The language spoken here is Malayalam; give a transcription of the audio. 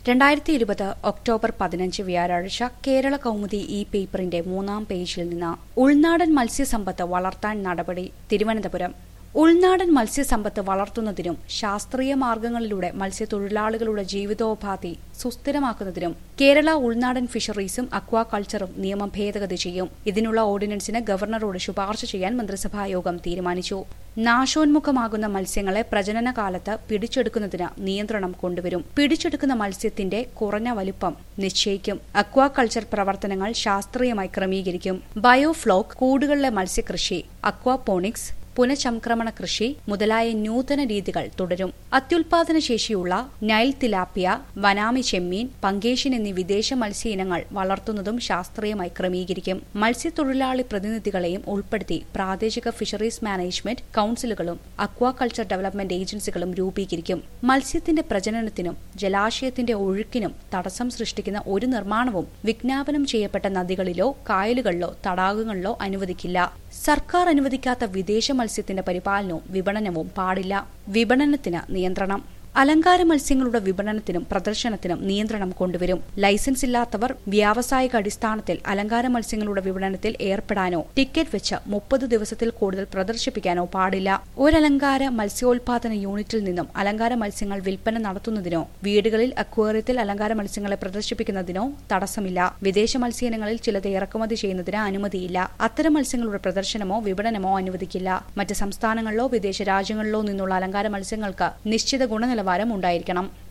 2020 ഒക്ടോബർ 15 വ്യാഴാഴ്ച കേരള കൗമുദി ഈ പേപ്പറിന്റെ 3-ാം പേജിൽ നിന്ന് ഉൾനാടൻ മത്സ്യസമ്പത്ത് വളർത്താൻ നടപടി. തിരുവനന്തപുരം. ഉൾനാടൻ മത്സ്യസമ്പത്ത് വളർത്തുന്നതിനും ശാസ്ത്രീയ മാർഗങ്ങളിലൂടെ മത്സ്യത്തൊഴിലാളികളുടെ ജീവിതോപാധി സുസ്ഥിരമാക്കുന്നതിനും കേരള ഉൾനാടൻ ഫിഷറീസും അക്വാകൾച്ചറും നിയമം ഭേദഗതി ചെയ്യും. ഇതിനുള്ള ഓർഡിനൻസിന് ഗവർണറോട് ശുപാർശ ചെയ്യാൻ മന്ത്രിസഭായോഗം തീരുമാനിച്ചു. നാശോന്മുഖമാകുന്ന മത്സ്യങ്ങളെ പ്രജനനകാലത്ത് പിടിച്ചെടുക്കുന്നതിന് നിയന്ത്രണം കൊണ്ടുവരും. പിടിച്ചെടുക്കുന്ന മത്സ്യത്തിന്റെ കുറഞ്ഞ വലുപ്പം നിശ്ചയിക്കും. അക്വാകൾച്ചർ പ്രവർത്തനങ്ങൾ ശാസ്ത്രീയമായി ക്രമീകരിക്കും. ബയോഫ്ലോക്ക്, കൂടുകളിലെ മത്സ്യകൃഷി, അക്വാപോണിക്സ്, പുനഃചംക്രമണ കൃഷി മുതലായ നൂതന രീതികൾ തുടരും. അത്യുൽപാദന ശേഷിയുള്ള നൈൽ തിലാപ്പിയ, വനാമി ചെമ്മീൻ, പങ്കേഷ്യൻ എന്നീ വിദേശ മത്സ്യ ഇനങ്ങൾ വളർത്തുന്നതും ശാസ്ത്രീയമായി ക്രമീകരിക്കും. മത്സ്യത്തൊഴിലാളി പ്രതിനിധികളെയും ഉൾപ്പെടുത്തി പ്രാദേശിക ഫിഷറീസ് മാനേജ്മെന്റ് കൌൺസിലുകളും അക്വാകൾച്ചർ ഡെവലപ്മെന്റ് ഏജൻസികളും രൂപീകരിക്കും. മത്സ്യത്തിന്റെ പ്രജനനത്തിനും ജലാശയത്തിന്റെ ഒഴുക്കിനും തടസ്സം സൃഷ്ടിക്കുന്ന ഒരു നിർമ്മാണവും വിജ്ഞാപനം ചെയ്യപ്പെട്ട നദികളിലോ കായലുകളിലോ തടാകങ്ങളിലോ അനുവദിക്കില്ല. സർക്കാർ അനുവദിക്കാത്ത വിദേശ മത്സ്യത്തിന്റെ പരിപാലനവും വിപണനവും പാടില്ല. വിപണനത്തിന് നിയന്ത്രണം. അലങ്കാര മത്സ്യങ്ങളുടെ വിപണനത്തിനും പ്രദർശനത്തിനും നിയന്ത്രണം കൊണ്ടുവരും. ലൈസൻസ് ഇല്ലാത്തവർ വ്യാവസായിക അടിസ്ഥാനത്തിൽ അലങ്കാര മത്സ്യങ്ങളുടെ വിപണനത്തിൽ ഏർപ്പെടാനോ ടിക്കറ്റ് വെച്ച് 30 ദിവസത്തിൽ കൂടുതൽ പ്രദർശിപ്പിക്കാനോ പാടില്ല. ഒരലങ്കാര മത്സ്യോൽപാദന യൂണിറ്റിൽ നിന്നും അലങ്കാര മത്സ്യങ്ങൾ വിൽപ്പന നടത്തുന്നതിനോ വീടുകളിൽ അക്വേറിയത്തിൽ അലങ്കാര മത്സ്യങ്ങളെ പ്രദർശിപ്പിക്കുന്നതിനോ തടസ്സമില്ല. വിദേശ മത്സ്യയിനങ്ങളിൽ ചിലത് ഇറക്കുമതി ചെയ്യുന്നതിന് അനുമതിയില്ല. അത്തരം മത്സ്യങ്ങളുടെ പ്രദർശനമോ വിപണനമോ അനുവദിക്കില്ല. മറ്റ് സംസ്ഥാനങ്ങളിലോ വിദേശ രാജ്യങ്ങളിലോ നിന്നുള്ള അലങ്കാര മത്സ്യങ്ങൾക്ക് നിശ്ചിത ഗുണനിലവാരം ഉണ്ടായിരിക്കണം.